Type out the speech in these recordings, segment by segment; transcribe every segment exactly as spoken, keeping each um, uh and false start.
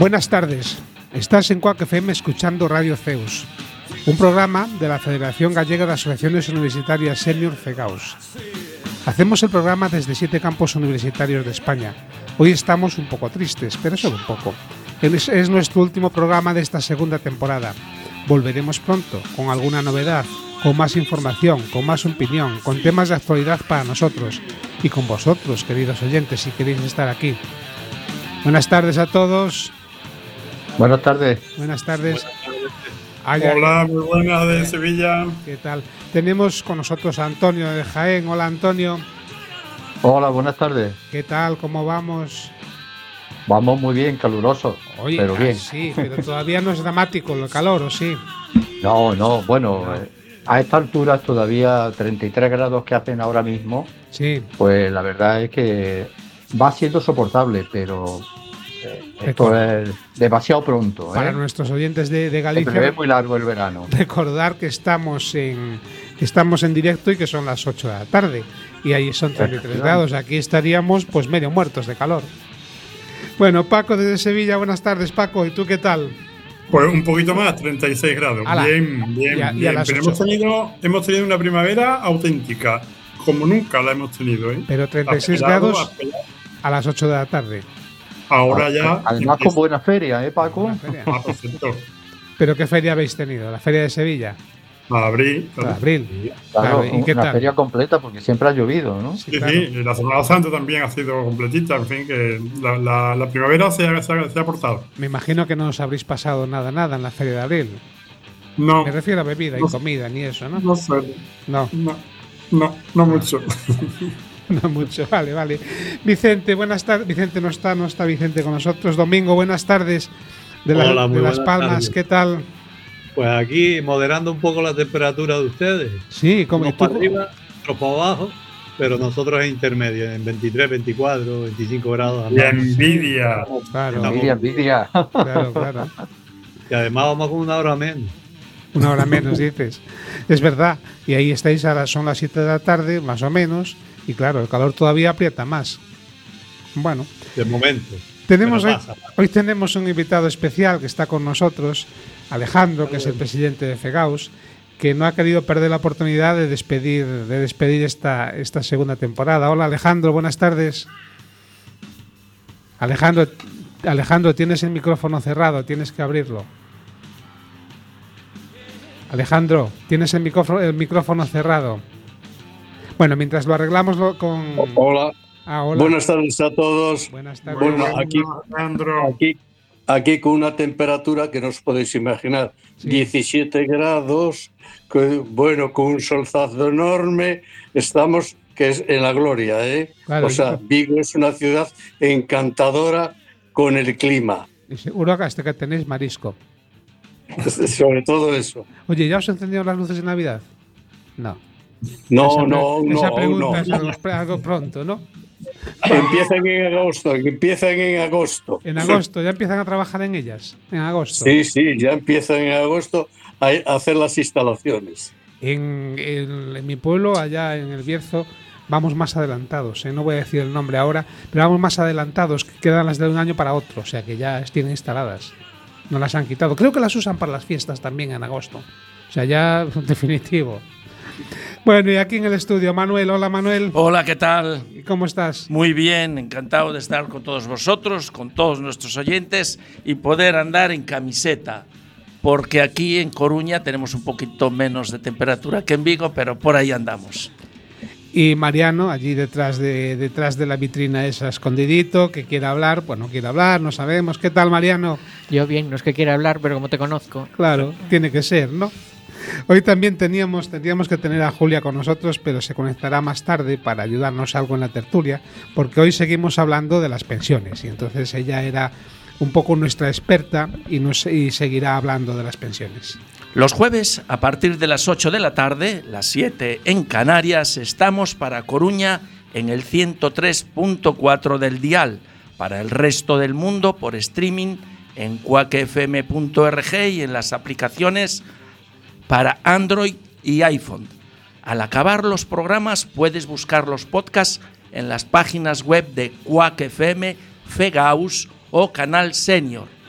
Buenas tardes, estás en Cuac F M escuchando Radio Zeus, un programa de la Federación Gallega de Asociaciones Universitarias Senior FEGAUS. Hacemos el programa desde siete campos universitarios de España. Hoy estamos un poco tristes, pero solo un poco. Es, es nuestro último programa de esta segunda temporada. Volveremos pronto, con alguna novedad, con más información, con más opinión, con temas de actualidad para nosotros y con vosotros, queridos oyentes, si queréis estar aquí. Buenas tardes a todos. Buenas tardes. Buenas tardes. Buenas tardes. Ay, Hola, ay, muy buenas de Sevilla. ¿Qué tal? Tenemos con nosotros a Antonio de Jaén. Hola, Antonio. Hola, buenas tardes. ¿Qué tal? ¿Cómo vamos? Vamos muy bien, caluroso, Oye, pero bien. Sí, pero todavía no es dramático el calor, ¿o sí? No, no, bueno, no. Eh, a esta altura todavía treinta y tres grados que hacen ahora mismo, sí. Pues la verdad es que va siendo soportable, pero eh, esto es demasiado pronto. Para ¿eh? nuestros oyentes de, de Galicia, se ve muy largo el verano. Recordar que estamos en estamos en directo y que son las ocho de la tarde y ahí son treinta y tres grados. Aquí estaríamos pues medio muertos de calor. Bueno, Paco desde Sevilla, buenas tardes, Paco. ¿Y tú qué tal? Pues un poquito más, treinta y seis grados. Ala. Bien, bien, Y a, bien. y a las Pero ocho. hemos tenido, hemos tenido una primavera auténtica, como nunca la hemos tenido, ¿eh? Pero treinta y seis Apelado, grados apelado. A las ocho de la tarde. Ahora ya. Además con buena feria, ¿eh, Paco? Buena feria. Ah, perfecto. ¿Pero qué feria habéis tenido? ¿La feria de Sevilla? Abril. La de abril. Claro, Claro, ¿y qué una tal? feria completa porque siempre ha llovido, ¿no? Sí, Sí, claro. sí, y la Semana Santa también ha sido completita. En fin, que la, la, la primavera se ha, se, ha, se ha aportado. Me imagino que no os habréis pasado nada, nada en la feria de abril. No, Me refiero a bebida No. y comida, ni eso, ¿no? no sé. No, No, no, no mucho. no mucho. Vale, vale. Vicente, buenas tardes. Vicente no está, no está Vicente con nosotros. Domingo, buenas tardes. De, la- Hola, muy de Las buenas Palmas, tardes. ¿qué tal? Pues aquí moderando un poco la temperatura de ustedes. Sí, como Unos tú. para arriba, otros para abajo, pero nosotros en intermedio, en veintitrés, veinticuatro, veinticinco grados. Y andamos. envidia. Claro, Estamos- Envidia, envidia. claro, claro. Y además vamos con una hora menos. Una hora menos, dices. Es verdad. Y ahí estáis, ahora son las siete de la tarde, más o menos. Y claro, el calor todavía aprieta más. Bueno, De momento. tenemos hoy, Pero pasa. hoy tenemos un invitado especial que está con nosotros, Alejandro, que es el presidente de FEGAUS, que no ha querido perder la oportunidad de despedir, de despedir esta, esta segunda temporada. Hola, Alejandro, buenas tardes. Alejandro, Alejandro, tienes el micrófono cerrado, tienes que abrirlo. Alejandro, tienes el micrófono, el micrófono cerrado. Bueno, mientras lo arreglamos lo- con... Hola. Ah, hola. Buenas tardes a todos. Buenas tardes. Bueno, aquí- Alejandro. Aquí, aquí con una temperatura que no os podéis imaginar, Sí. diecisiete grados, que, bueno, con un solzazo enorme, estamos que es en la gloria, ¿eh? Claro, o sea, yo- Vigo es una ciudad encantadora con el clima, Y seguro que hasta que tenéis marisco. sobre todo eso. Oye, ¿ya os encendieron las luces de Navidad? No. No, Esa pre- no, Esa no, pregunta no. es algo, algo pronto, ¿no? Empiezan en agosto, empiezan en agosto. En agosto, ya empiezan a trabajar en ellas. En agosto. Sí, sí, ya empiezan en agosto a a hacer las instalaciones. En, en- en mi pueblo, allá en el Bierzo, vamos más adelantados. ¿eh? No voy a decir el nombre ahora, pero vamos más adelantados, que quedan las de un año para otro. O sea que ya tienen instaladas. No las han quitado. Creo que las usan para las fiestas también en agosto. O sea, ya definitivo. Bueno, y aquí en el estudio, Manuel. Hola, Manuel. Hola, ¿qué tal? ¿Y ¿Cómo estás? Muy bien, encantado de estar con todos vosotros, con todos nuestros oyentes y poder andar en camiseta, porque aquí en Coruña tenemos un poquito menos de temperatura que en Vigo, pero por ahí andamos. Y Mariano, allí detrás de, detrás de la vitrina esa, escondidito, que quiere hablar. Pues no quiere hablar, no sabemos. ¿Qué tal, Mariano? Yo bien, no es que quiera hablar, pero como te conozco. Claro, tiene que ser, ¿no? Hoy también teníamos, tendríamos que tener a Julia con nosotros, pero se conectará más tarde para ayudarnos algo en la tertulia, porque hoy seguimos hablando de las pensiones y entonces ella era un poco nuestra experta y, nos, y seguirá hablando de las pensiones. Los jueves, a partir de las ocho de la tarde, las siete en Canarias, estamos para Coruña en el ciento tres punto cuatro del dial, para el resto del mundo por streaming en cuac f m punto org y en las aplicaciones para Android y iPhone. Al acabar los programas puedes buscar los podcasts en las páginas web de Cuac F M, FEGAUS o Canal Senior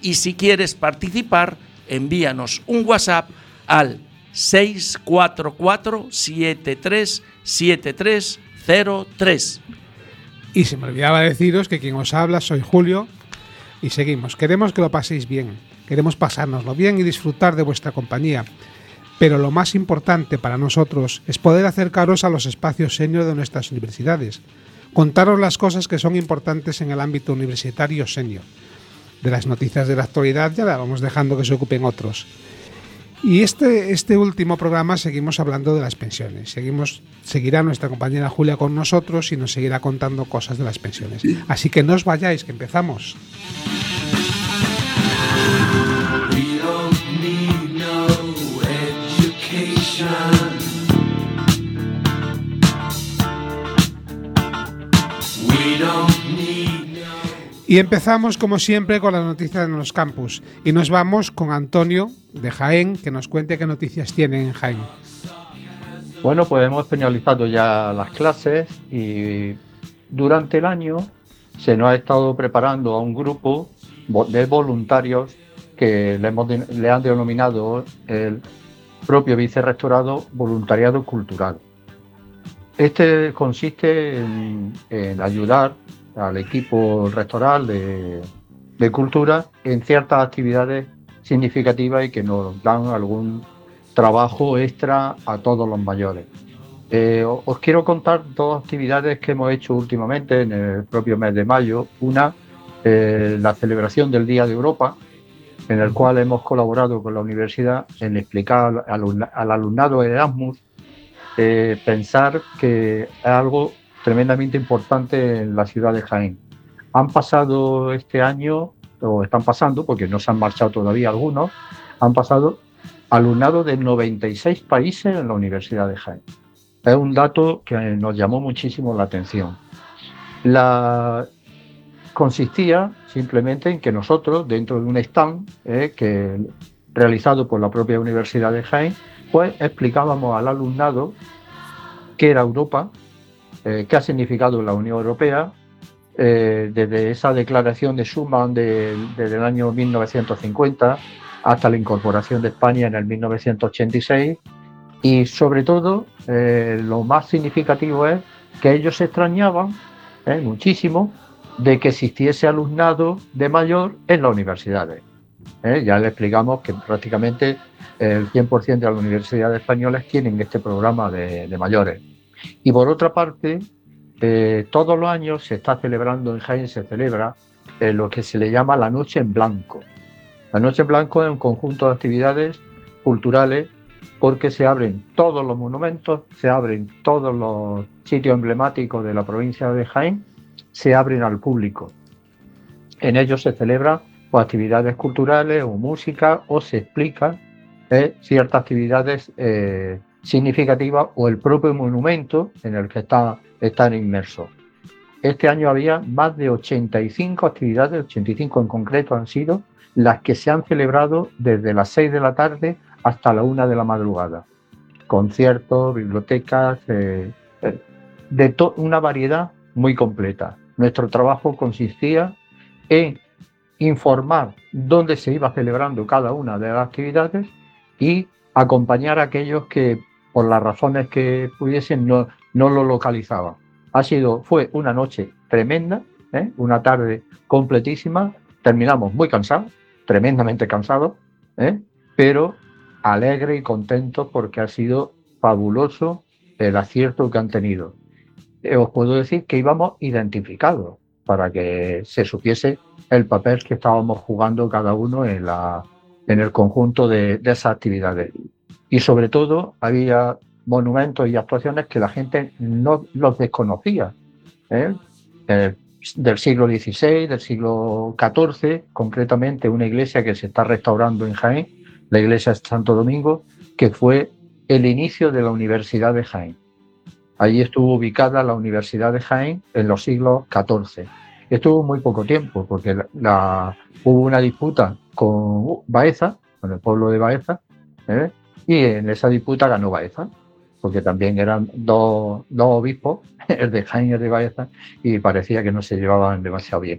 Y si quieres participar, envíanos un WhatsApp al seis cuatro cuatro siete tres siete tres cero tres. Y se me olvidaba deciros que quien os habla soy Julio y seguimos. Queremos que lo paséis bien, queremos pasárnoslo bien y disfrutar de vuestra compañía. Pero lo más importante para nosotros es poder acercaros a los espacios senior de nuestras universidades, contaros las cosas que son importantes en el ámbito universitario senior. De las noticias de la actualidad ya la vamos dejando que se ocupen otros. Y este, este último programa seguimos hablando de las pensiones. Seguimos, seguirá nuestra compañera Julia con nosotros y nos seguirá contando cosas de las pensiones. Así que no os vayáis, que empezamos. Y empezamos como siempre con las noticias de los campus y nos vamos con Antonio de Jaén, que nos cuente qué noticias tienen en Jaén. Bueno, pues hemos finalizado ya las clases y durante el año se nos ha estado preparando a un grupo de voluntarios que le, hemos, le han denominado el propio vicerrectorado voluntariado cultural. Este consiste en, en ayudar al equipo rectoral de, de cultura en ciertas actividades significativas y que nos dan algún trabajo extra a todos los mayores. Eh, os quiero contar dos actividades que hemos hecho últimamente en el propio mes de mayo. Una, eh, la celebración del Día de Europa, en el cual hemos colaborado con la universidad en explicar al, al alumnado Erasmus eh, pensar que es algo tremendamente importante en la ciudad de Jaén. Han pasado este año, o están pasando, porque no se han marchado todavía algunos, han pasado alumnado de noventa y seis países en la Universidad de Jaén. Es un dato que nos llamó muchísimo la atención. La... Consistía simplemente en que nosotros, dentro de un stand eh, que, realizado por la propia Universidad de Jaén, pues explicábamos al alumnado qué era Europa, Eh, qué ha significado la Unión Europea, eh, desde esa declaración de Schuman de, desde el año mil novecientos cincuenta hasta la incorporación de España en el mil novecientos ochenta y seis, y sobre todo eh, lo más significativo es que ellos se extrañaban eh, muchísimo de que existiese alumnado de mayor en las universidades. Eh, ya le explicamos que prácticamente el cien por ciento de las universidades españolas tienen este programa de, de mayores. Y por otra parte, eh, todos los años se está celebrando en Jaén, se celebra eh, lo que se le llama la Noche en Blanco. La Noche en Blanco es un conjunto de actividades culturales porque se abren todos los monumentos, se abren todos los sitios emblemáticos de la provincia de Jaén, se abren al público. En ellos se celebran pues, actividades culturales o música, o se explica eh, ciertas actividades eh, significativa o el propio monumento en el que está, están inmersos. Este año había más de ochenta y cinco actividades, ochenta y cinco en concreto han sido las que se han celebrado desde las seis de la tarde hasta la una de la madrugada. Conciertos, bibliotecas, eh, de to- una variedad muy completa. Nuestro trabajo consistía en informar dónde se iba celebrando cada una de las actividades y acompañar a aquellos que por las razones que pudiesen, no, no lo localizaban. Ha sido, fue una noche tremenda, ¿eh? Una tarde completísima, terminamos muy cansados, tremendamente cansados, ¿eh? Pero alegres y contentos porque ha sido fabuloso el acierto que han tenido. Eh, os puedo decir que íbamos identificados para que se supiese el papel que estábamos jugando cada uno en, la, en el conjunto de, de esas actividades. Y sobre todo había monumentos y actuaciones que la gente no los desconocía, ¿eh? Eh, del siglo dieciséis, del siglo catorce, concretamente una iglesia que se está restaurando en Jaén, la iglesia de Santo Domingo, que fue el inicio de la Universidad de Jaén. Allí estuvo ubicada la Universidad de Jaén en los siglos catorce. Estuvo muy poco tiempo porque la, la, hubo una disputa con Baeza, con el pueblo de Baeza, ¿eh? Y en esa disputa ganó Baeza, porque también eran dos, dos obispos, el de Jaén y el de Baeza, y parecía que no se llevaban demasiado bien.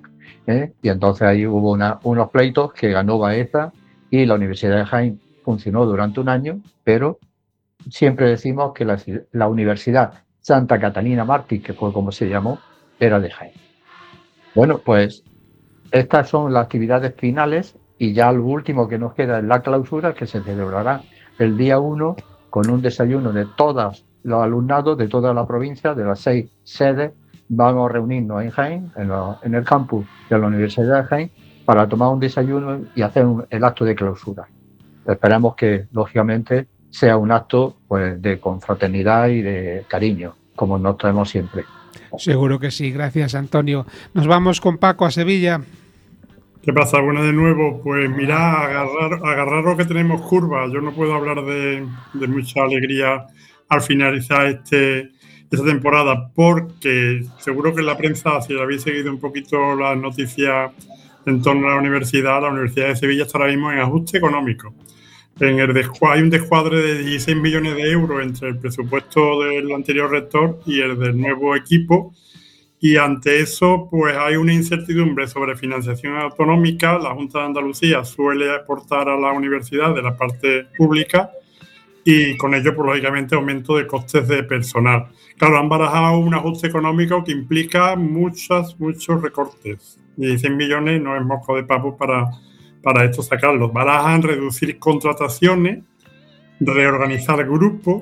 ¿eh? Y entonces ahí hubo una, unos pleitos que ganó Baeza y la Universidad de Jaén funcionó durante un año, pero siempre decimos que la, la Universidad Santa Catalina Mártir, que fue como se llamó, era de Jaén. Bueno, pues estas son las actividades finales y ya lo último que nos queda es la clausura, que se celebrará el día uno con un desayuno de todos los alumnados de toda la provincia, de las seis sedes. Vamos a reunirnos en Jaén, en, lo, en el campus de la Universidad de Jaén, para tomar un desayuno y hacer un, el acto de clausura. Esperamos que, lógicamente, sea un acto pues, de confraternidad y de cariño, como nos traemos siempre. Seguro que sí, gracias Antonio. Nos vamos con Paco a Sevilla. ¿Qué pasa? Bueno, de nuevo, pues mirad, agarrar, agarraros que tenemos curva. Yo no puedo hablar de, de mucha alegría al finalizar este, esta temporada, porque seguro que en la prensa, si habéis seguido un poquito las noticias en torno a la universidad, la Universidad de Sevilla está ahora mismo en ajuste económico. En el hay un descuadre de dieciséis millones de euros entre el presupuesto del anterior rector y el del nuevo equipo, y ante eso pues hay una incertidumbre sobre financiación autonómica. La Junta de Andalucía suele aportar a la universidad de la parte pública y con ello pues lógicamente aumento de costes de personal. Claro, han barajado un ajuste económico que implica muchos, muchos recortes. dieciséis millones no es moco de pavo para... para esto sacarlos. Barajan reducir contrataciones, reorganizar grupos,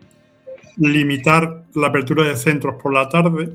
limitar la apertura de centros por la tarde.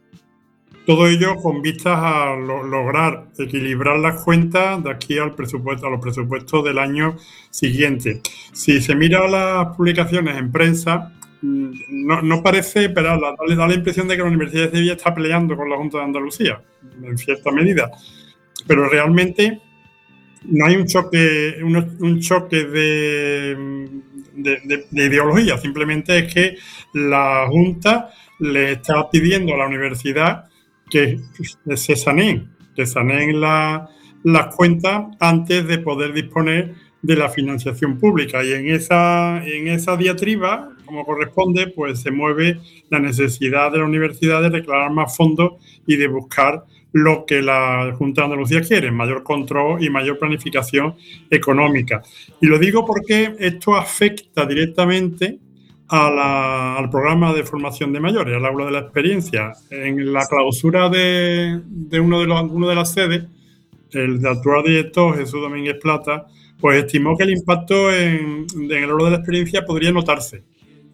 Todo ello con vistas a lo, lograr equilibrar las cuentas de aquí al presupuesto, a los presupuestos del año siguiente. Si se mira las publicaciones en prensa, no, no parece, pero da, da la impresión de que la Universidad de Sevilla está peleando con la Junta de Andalucía, en cierta medida. Pero realmente no hay un choque, un, un choque de, de, de, de ideología, simplemente es que la Junta le está pidiendo a la universidad que se saneen, que saneen la, las cuentas antes de poder disponer de la financiación pública. Y en esa, en esa diatriba, como corresponde, pues se mueve la necesidad de la universidad de declarar más fondos y de buscar lo que la Junta de Andalucía quiere, mayor control y mayor planificación económica. Y lo digo porque esto afecta directamente a la, al programa de formación de mayores, al aula de la experiencia. En la clausura de, de, uno, de los, uno de las sedes, el actual director, Jesús Domínguez Plata, pues estimó que el impacto en, en el aula de la experiencia podría notarse.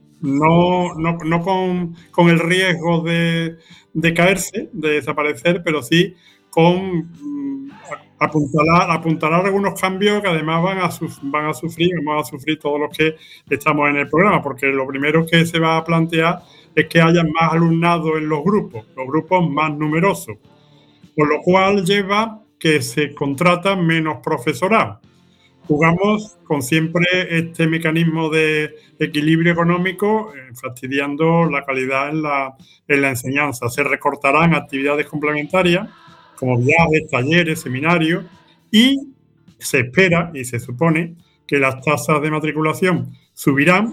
No, no, no con, con el riesgo de, de caerse, de desaparecer, pero sí con mm, apuntalar, apuntalar algunos cambios que además van a, suf, van a sufrir, vamos a sufrir todos los que estamos en el programa, porque lo primero que se va a plantear es que haya más alumnado en los grupos, los grupos más numerosos, por lo cual lleva que se contrata menos profesorado. Jugamos con siempre este mecanismo de equilibrio económico, eh, fastidiando la calidad en la, en la enseñanza. Se recortarán actividades complementarias, como viajes, talleres, seminarios, y se espera y se supone que las tasas de matriculación subirán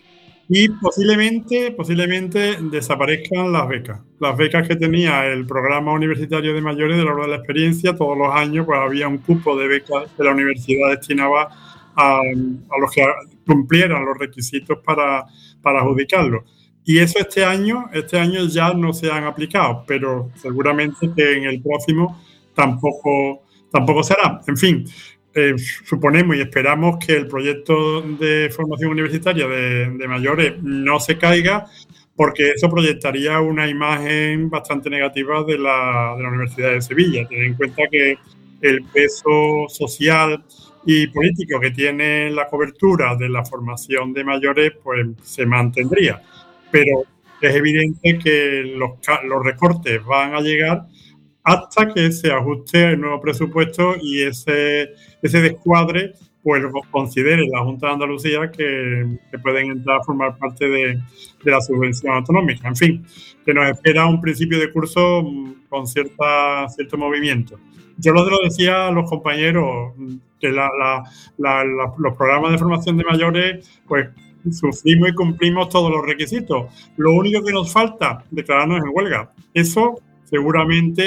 y posiblemente, posiblemente desaparezcan las becas. Las becas que tenía el programa universitario de mayores de la hora de la experiencia, todos los años pues había un cupo de becas que la universidad destinaba a, a los que cumplieran los requisitos para, para adjudicarlo. Y eso este año, este año ya no se han aplicado, pero seguramente que en el próximo tampoco, tampoco será. En fin, Eh, suponemos y esperamos que el proyecto de formación universitaria de, de mayores no se caiga, porque eso proyectaría una imagen bastante negativa de la, de la Universidad de Sevilla. Ten en cuenta que el peso social y político que tiene la cobertura de la formación de mayores pues se mantendría, pero es evidente que los, los recortes van a llegar hasta que se ajuste el nuevo presupuesto y ese, ese descuadre pues considere la Junta de Andalucía que, que pueden entrar a formar parte de, de la subvención autonómica. En fin, que nos espera un principio de curso con cierta, cierto movimiento. Yo lo, lo decía a los compañeros, que la, la, la, la, los programas de formación de mayores pues sufrimos y cumplimos todos los requisitos. Lo único que nos falta, declararnos en huelga. Eso seguramente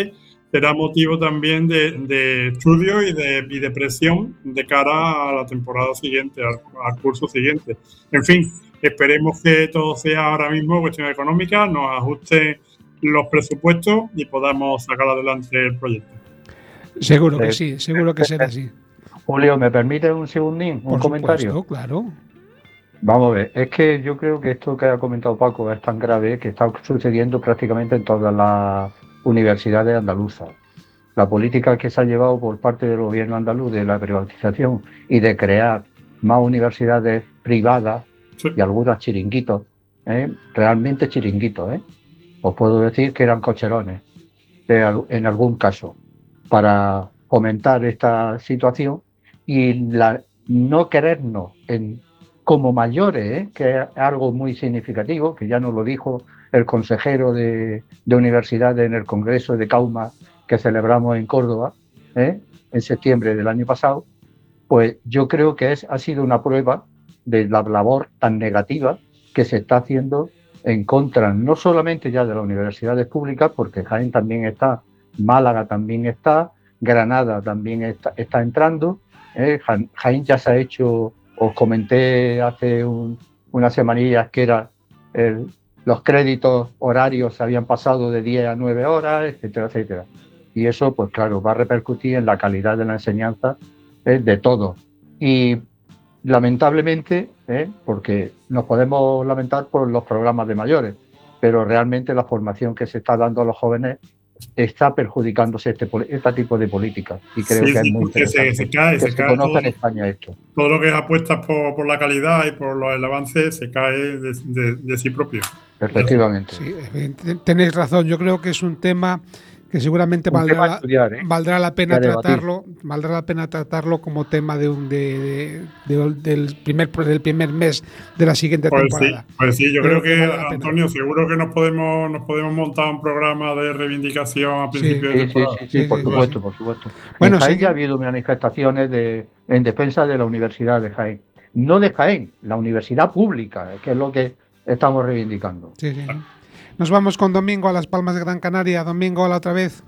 será motivo también de, de estudio y de, y de presión de cara a la temporada siguiente, al, al curso siguiente. En fin, esperemos que todo sea ahora mismo cuestión económica, nos ajusten los presupuestos y podamos sacar adelante el proyecto. Seguro que sí, seguro que será así. Julio, ¿me permite un segundín, un Por comentario? supuesto, claro. Vamos a ver, es que yo creo que esto que ha comentado Paco es tan grave que está sucediendo prácticamente en todas las universidades andaluzas. La política que se ha llevado por parte del gobierno andaluz de la privatización y de crear más universidades privadas sí. y algunas chiringuitos, ¿eh? realmente chiringuitos, ¿eh? os puedo decir que eran cocherones de, en algún caso, para fomentar esta situación y la, no querernos en, como mayores, ¿eh? que es algo muy significativo, que ya nos lo dijo el consejero de, de universidades en el Congreso de Cauma que celebramos en Córdoba, ¿eh? en septiembre del año pasado, pues yo creo que es, ha sido una prueba de la labor tan negativa que se está haciendo en contra, no solamente ya de las universidades públicas, porque Jaén también está, Málaga también está, Granada también está, está entrando, ¿eh? Jaén ya se ha hecho, os comenté hace un, unas semanillas que era el, los créditos horarios se habían pasado de diez a nueve horas, etcétera, etcétera. Y eso, pues claro, va a repercutir en la calidad de la enseñanza eh, de todo. Y lamentablemente, eh, porque nos podemos lamentar por los programas de mayores, pero realmente la formación que se está dando a los jóvenes está perjudicándose este, este tipo de políticas. Y creo sí, que sí, es muy interesante se, se cae, que se, se cae conozca todo, en España esto. Todo lo que es apuestas por, por la calidad y por el avance se cae de, de, de sí propio. Efectivamente. Sí, tenéis razón. Yo creo que es un tema que seguramente valdrá, la, estudiar, ¿eh? valdrá la pena tratarlo, valdrá la pena tratarlo como tema de un de, de, de, del primer del primer mes de la siguiente pues temporada. Sí, pues sí, yo creo, creo que, que Antonio, seguro que nos podemos nos podemos montar un programa de reivindicación a principios sí, de temporada. Sí, sí, sí, sí por sí, supuesto, sí. por supuesto. Bueno, en Jaén sí. ya ha habido manifestaciones de, en defensa de la Universidad de Jaén. No de Jaén, la universidad pública, que es lo que estamos reivindicando. Sí, sí. Nos vamos con Domingo a Las Palmas de Gran Canaria. Domingo, hola otra vez.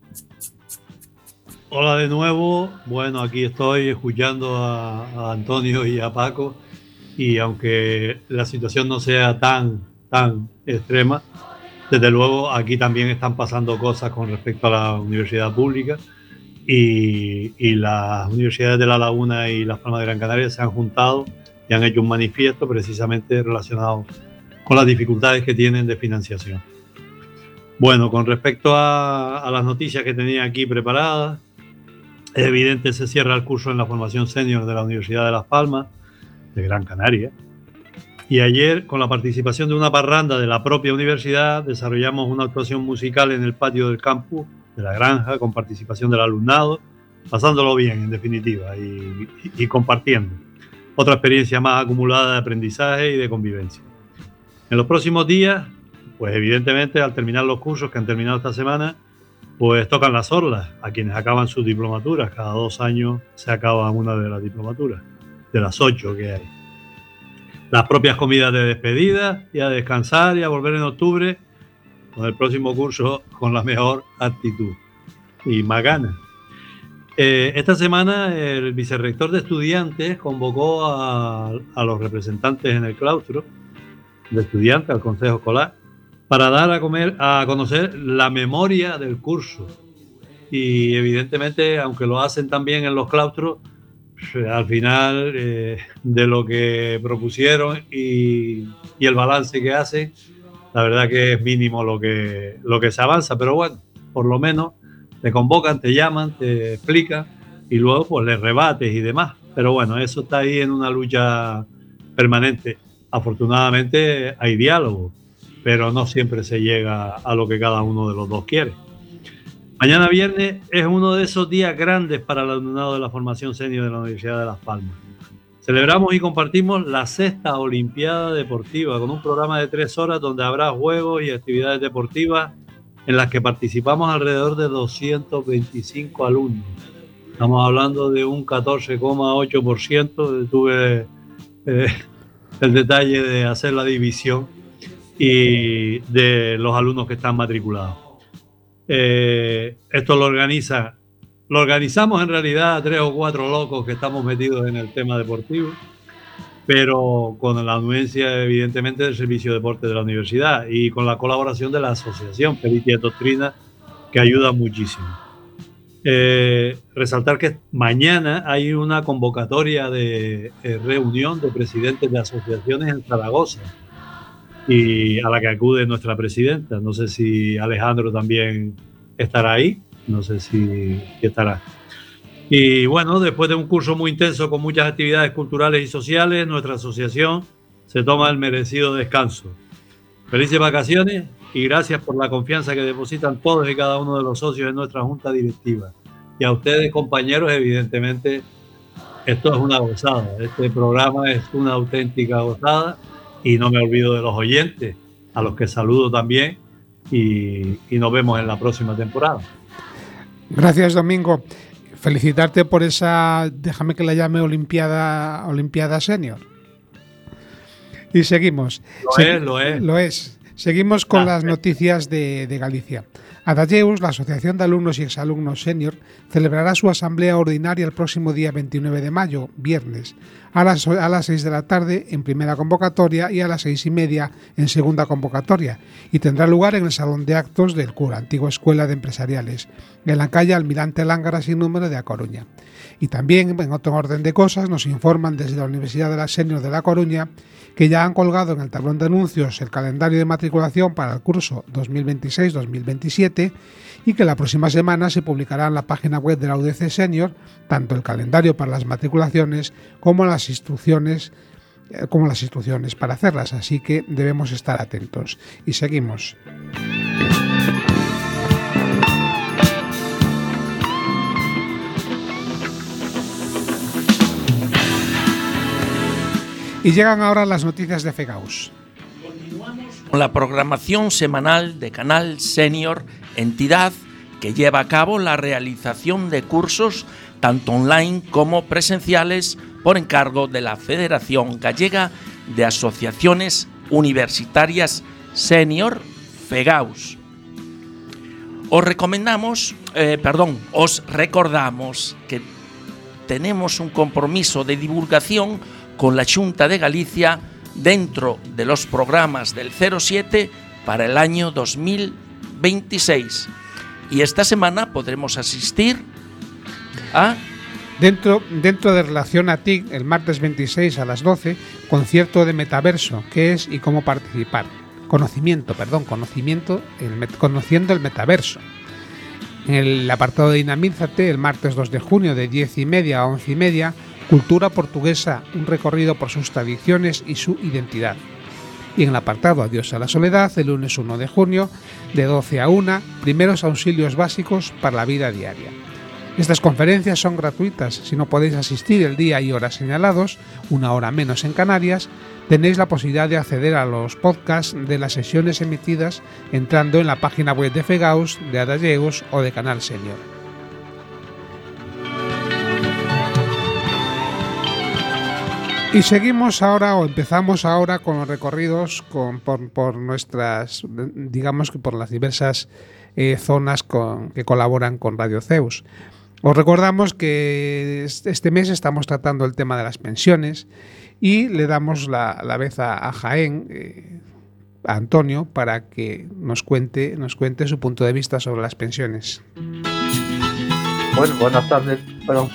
Hola de nuevo. Bueno, aquí estoy escuchando a, a Antonio y a Paco. Y aunque la situación no sea tan, tan extrema, desde luego aquí también están pasando cosas con respecto a la universidad pública. Y, y las universidades de La Laguna y Las Palmas de Gran Canaria se han juntado y han hecho un manifiesto precisamente relacionado con las dificultades que tienen de financiación. Bueno, con respecto a, a las noticias que tenía aquí preparadas, es evidente que se cierra el curso en la formación senior de la Universidad de Las Palmas, de Gran Canaria. Y ayer, con la participación de una parranda de la propia universidad, desarrollamos una actuación musical en el patio del campus de la granja, con participación del alumnado, pasándolo bien, en definitiva, y, y, y compartiendo. Otra experiencia más acumulada de aprendizaje y de convivencia. En los próximos días, pues evidentemente al terminar los cursos que han terminado esta semana, pues tocan las orlas a quienes acaban sus diplomaturas. Cada dos años se acaba una de las diplomaturas, de las ocho que hay. Las propias comidas de despedida y a descansar y a volver en octubre con el próximo curso con la mejor actitud y más ganas. Eh, esta semana el vicerrector de estudiantes convocó a, a los representantes en el claustro de estudiantes, al consejo escolar, para dar a, comer, a conocer la memoria del curso. Y evidentemente, aunque lo hacen también en los claustros, al final eh, de lo que propusieron y, y el balance que hacen, la verdad que es mínimo lo que, lo que se avanza, pero bueno, por lo menos te convocan, te llaman, te explican y luego pues les rebates y demás. Pero bueno, eso está ahí en una lucha permanente. Afortunadamente hay diálogo, pero no siempre se llega a lo que cada uno de los dos quiere. Mañana viernes es uno de esos días grandes para el alumnado de la formación senior de la Universidad de Las Palmas. Celebramos y compartimos la sexta Olimpiada Deportiva con un programa de tres horas donde habrá juegos y actividades deportivas en las que participamos alrededor de doscientos veinticinco alumnos. Estamos hablando de un catorce coma ocho por ciento. Tuve eh, el detalle de hacer la división y de los alumnos que están matriculados. Eh, esto lo organiza, lo organizamos en realidad tres o cuatro locos que estamos metidos en el tema deportivo, pero con la anuencia evidentemente del Servicio de Deporte de la Universidad y con la colaboración de la Asociación Pericia y Doctrina, que ayuda muchísimo. Eh, resaltar que mañana hay una convocatoria de eh, reunión de presidentes de asociaciones en Zaragoza y a la que acude nuestra presidenta. No sé si Alejandro también estará ahí, no sé si, si estará. Y bueno, después de un curso muy intenso con muchas actividades culturales y sociales, nuestra asociación se toma el merecido descanso. Felices vacaciones y gracias por la confianza que depositan todos y cada uno de los socios en nuestra junta directiva. Y a ustedes, compañeros, evidentemente, esto es una gozada. Este programa es una auténtica gozada y no me olvido de los oyentes, a los que saludo también y, y nos vemos en la próxima temporada. Gracias, Domingo. Felicitarte por esa, déjame que la llame Olimpiada, Olimpiada Senior. Y seguimos. Lo Segui- es, lo es. Lo es. Seguimos con Ah, las sí. noticias de, de Galicia. Adayeus, la Asociación de Alumnos y Exalumnos Senior, celebrará su asamblea ordinaria el próximo día veintinueve de mayo, viernes, a las, a las seis de la tarde en primera convocatoria y a las seis y media en segunda convocatoria, y tendrá lugar en el Salón de Actos del C U R, antigua Escuela de Empresariales, en la calle Almirante Lángara sin número de A Coruña. Y también, en otro orden de cosas, nos informan desde la Universidad de la Senior de La Coruña que ya han colgado en el tablón de anuncios el calendario de matriculación para el curso dos mil veintiséis dos mil veintisiete y que la próxima semana se publicará en la página web de la U D C Senior tanto el calendario para las matriculaciones como las instrucciones eh, como las instrucciones para hacerlas, así que debemos estar atentos. Y seguimos. Y llegan ahora las noticias de FEGAUS. Con la programación semanal de Canal Senior, entidad que lleva a cabo la realización de cursos tanto online como presenciales por encargo de la Federación Gallega de Asociaciones Universitarias Senior, FEGAUS. Os recomendamos, eh, perdón, os recordamos que tenemos un compromiso de divulgación con la Xunta de Galicia dentro de los programas del cero siete para el año dos mil veintiséis. Y esta semana podremos asistir a... Dentro, dentro de Relación a T I C, el martes veintiséis a las doce, concierto de Metaverso, qué es y cómo participar. Conocimiento, perdón, conocimiento, el met, conociendo el metaverso. En el apartado de Dinamízate, el martes dos de junio de diez y media a once y media, Cultura portuguesa, un recorrido por sus tradiciones y su identidad. Y en el apartado Adiós a la soledad, el lunes uno de junio, de doce a una, primeros auxilios básicos para la vida diaria. Estas conferencias son gratuitas. Si no podéis asistir el día y hora señalados, una hora menos en Canarias, tenéis la posibilidad de acceder a los podcasts de las sesiones emitidas entrando en la página web de FEGAUS, de Adayeus o de Canal Senior. Y seguimos ahora, o empezamos ahora con los recorridos con, por, por nuestras, digamos que por las diversas eh, zonas con, que colaboran con Radio Zeus. Os recordamos que este mes estamos tratando el tema de las pensiones y le damos la, la vez a, a Jaén, eh, a Antonio, para que nos cuente, nos cuente su punto de vista sobre las pensiones. Bueno, buenas tardes. Perdón.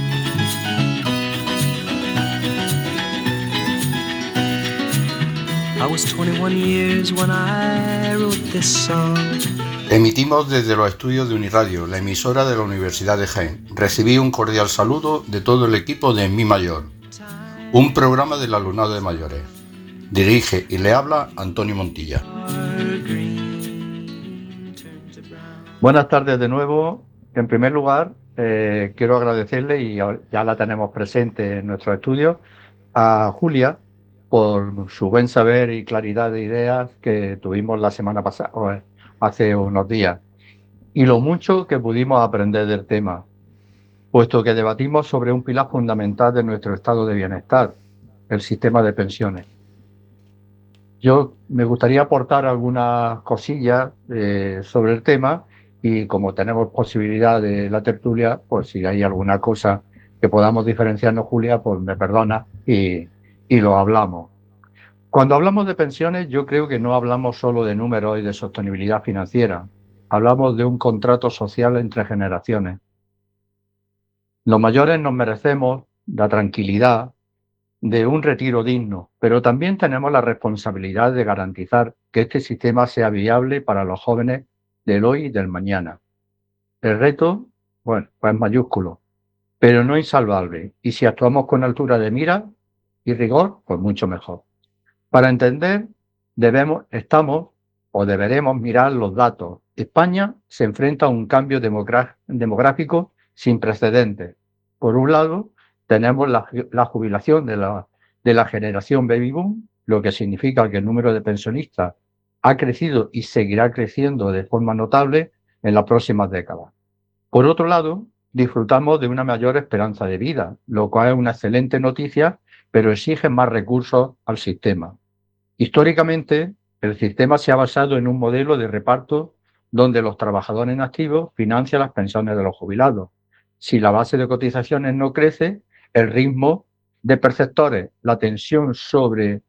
Emitimos desde los estudios de Uniradio, la emisora de la Universidad de Jaén. Recibí un cordial saludo de todo el equipo de Mi Mayor, un programa del alumnado de mayores. Dirige y le habla Antonio Montilla. Buenas tardes de nuevo. En primer lugar, eh, quiero agradecerle, y ya la tenemos presente en nuestro estudio, a Julia, por su buen saber y claridad de ideas que tuvimos la semana pasada, o hace unos días, y lo mucho que pudimos aprender del tema, puesto que debatimos sobre un pilar fundamental de nuestro estado de bienestar, el sistema de pensiones. Yo me gustaría aportar algunas cosillas eh, sobre el tema y como tenemos posibilidad de la tertulia, pues si hay alguna cosa que podamos diferenciarnos, Julia, pues me perdona y, y lo hablamos. Cuando hablamos de pensiones, yo creo que no hablamos solo de números y de sostenibilidad financiera. Hablamos de un contrato social entre generaciones. Los mayores nos merecemos la tranquilidad de un retiro digno, pero también tenemos la responsabilidad de garantizar que este sistema sea viable para los jóvenes del hoy y del mañana. El reto, bueno, pues mayúsculo, pero no insalvable, y si actuamos con altura de mira y rigor, pues mucho mejor. Para entender, debemos, estamos o deberemos mirar los datos. España se enfrenta a un cambio demográfico sin precedentes. Por un lado, tenemos la, la jubilación de la, de la generación baby boom, lo que significa que el número de pensionistas ha crecido y seguirá creciendo de forma notable en las próximas décadas. Por otro lado, disfrutamos de una mayor esperanza de vida, lo cual es una excelente noticia, pero exige más recursos al sistema. Históricamente, el sistema se ha basado en un modelo de reparto donde los trabajadores en activo financian las pensiones de los jubilados. Si la base de cotizaciones no crece, el ritmo de perceptores, la tensión sobre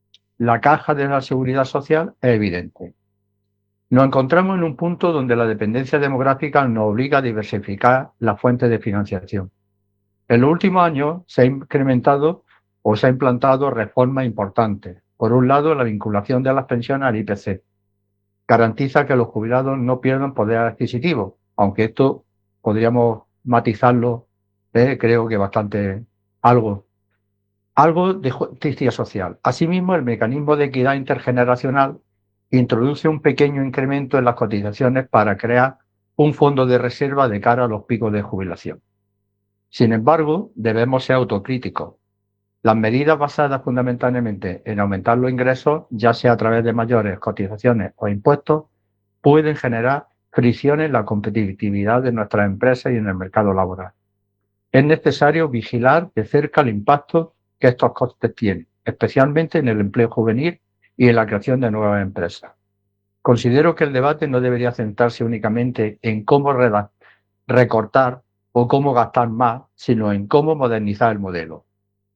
la caja de la seguridad social es evidente. Nos encontramos en un punto donde la dependencia demográfica nos obliga a diversificar las fuentes de financiación. En los últimos años se ha incrementado o se ha implantado reformas importantes. Por un lado, la vinculación de las pensiones al I P C. Garantiza que los jubilados no pierdan poder adquisitivo, aunque esto podríamos matizarlo, eh, creo que bastante algo. Algo de justicia social. Asimismo, el mecanismo de equidad intergeneracional introduce un pequeño incremento en las cotizaciones para crear un fondo de reserva de cara a los picos de jubilación. Sin embargo, debemos ser autocríticos. Las medidas basadas fundamentalmente en aumentar los ingresos, ya sea a través de mayores cotizaciones o impuestos, pueden generar fricciones en la competitividad de nuestras empresas y en el mercado laboral. Es necesario vigilar de cerca el impacto que estos costes tienen, especialmente en el empleo juvenil y en la creación de nuevas empresas. Considero que el debate no debería centrarse únicamente en cómo recortar o cómo gastar más, sino en cómo modernizar el modelo.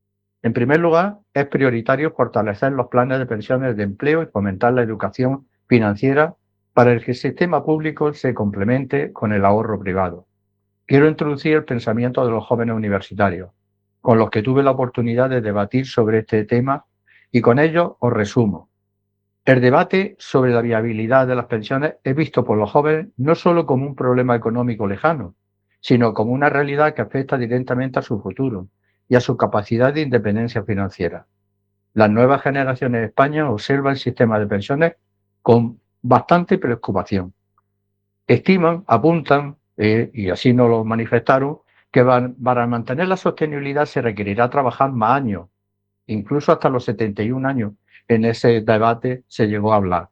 En primer lugar, es prioritario fortalecer los planes de pensiones de empleo y fomentar la educación financiera para que el sistema público se complemente con el ahorro privado. Quiero introducir el pensamiento de los jóvenes universitarios, con los que tuve la oportunidad de debatir sobre este tema, y con ellos os resumo. El debate sobre la viabilidad de las pensiones es visto por los jóvenes no solo como un problema económico lejano, sino como una realidad que afecta directamente a su futuro y a su capacidad de independencia financiera. Las nuevas generaciones de España observan el sistema de pensiones con bastante preocupación. Estiman, apuntan, eh, y así nos lo manifestaron, que van, para mantener la sostenibilidad se requerirá trabajar más años, incluso hasta los setenta y un años. En ese debate se llegó a hablar.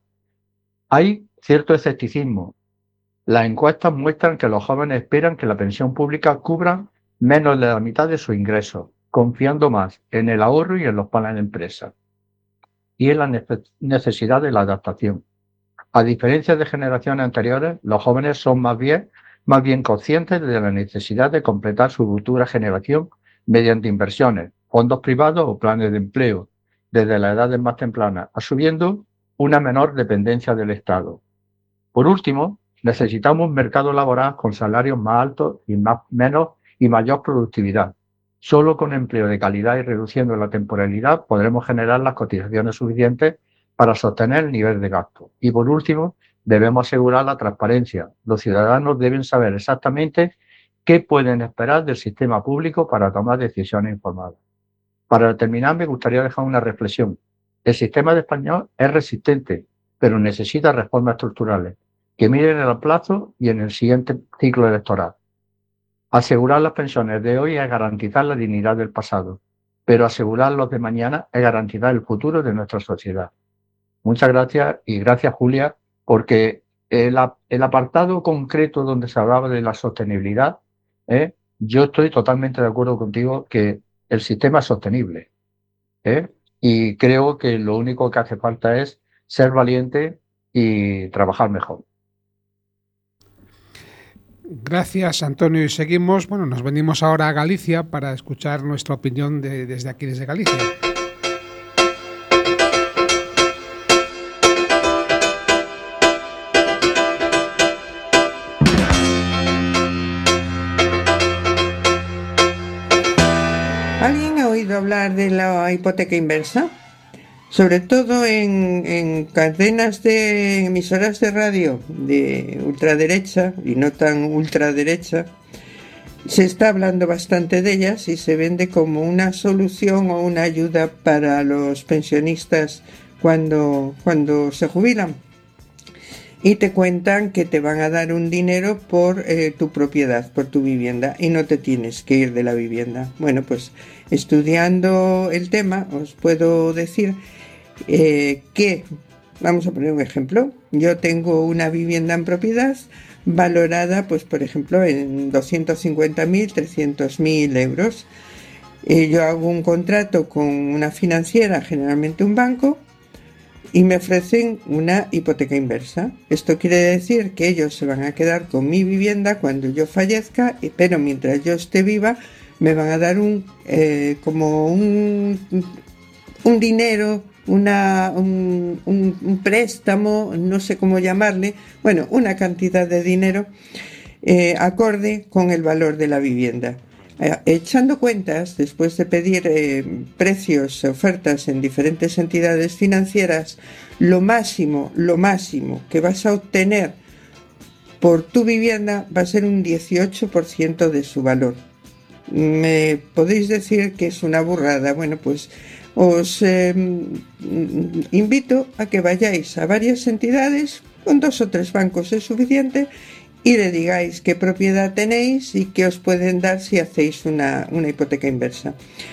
Hay cierto escepticismo. Las encuestas muestran que los jóvenes esperan que la pensión pública cubra menos de la mitad de sus ingresos, confiando más en el ahorro y en los planes de empresa y en la necesidad de la adaptación. A diferencia de generaciones anteriores, los jóvenes son más bien, más bien conscientes de la necesidad de completar su futura generación mediante inversiones, fondos privados o planes de empleo, desde las edades más tempranas, asumiendo una menor dependencia del Estado. Por último, necesitamos un mercado laboral con salarios más altos y más, menos y mayor productividad. Solo con empleo de calidad y reduciendo la temporalidad podremos generar las cotizaciones suficientes para sostener el nivel de gasto. Y por último, debemos asegurar la transparencia. Los ciudadanos deben saber exactamente qué pueden esperar del sistema público para tomar decisiones informadas. Para terminar, me gustaría dejar una reflexión. El sistema de español es resistente, pero necesita reformas estructurales que miren en el plazo y en el siguiente ciclo electoral. Asegurar las pensiones de hoy es garantizar la dignidad del pasado, pero asegurar los de mañana es garantizar el futuro de nuestra sociedad. Muchas gracias y gracias, Julia, porque el, el apartado concreto donde se hablaba de la sostenibilidad, ¿eh? yo estoy totalmente de acuerdo contigo que el sistema es sostenible, ¿eh? y creo que lo único que hace falta es ser valiente y trabajar mejor. Gracias, Antonio. Y seguimos, bueno, nos venimos ahora a Galicia para escuchar nuestra opinión de, desde aquí, desde Galicia. ¿Alguien ha oído hablar de la hipoteca inversa? Sobre todo en, en cadenas de emisoras de radio de ultraderecha y no tan ultraderecha, se está hablando bastante de ellas y se vende como una solución o una ayuda para los pensionistas cuando, cuando se jubilan. Y te cuentan que te van a dar un dinero por eh, tu propiedad, por tu vivienda, y no te tienes que ir de la vivienda. Bueno, pues estudiando el tema os puedo decir eh, que, vamos a poner un ejemplo, yo tengo una vivienda en propiedad valorada, pues por ejemplo, en doscientos cincuenta mil, trescientos mil euros. Eh, yo hago un contrato con una financiera, generalmente un banco, y me ofrecen una hipoteca inversa. Esto quiere decir que ellos se van a quedar con mi vivienda cuando yo fallezca, pero mientras yo esté viva me van a dar un eh, como un, un dinero, una, un, un, un préstamo, no sé cómo llamarle, bueno, una cantidad de dinero eh, acorde con el valor de la vivienda. Eh, echando cuentas, después de pedir eh, precios, ofertas en diferentes entidades financieras, lo máximo, lo máximo que vas a obtener por tu vivienda va a ser un dieciocho por ciento de su valor. Me podéis decir que es una burrada. Bueno, pues os eh, invito a que vayáis a varias entidades, con dos o tres bancos es suficiente, y le digáis qué propiedad tenéis y qué os pueden dar si hacéis una, una hipoteca inversa.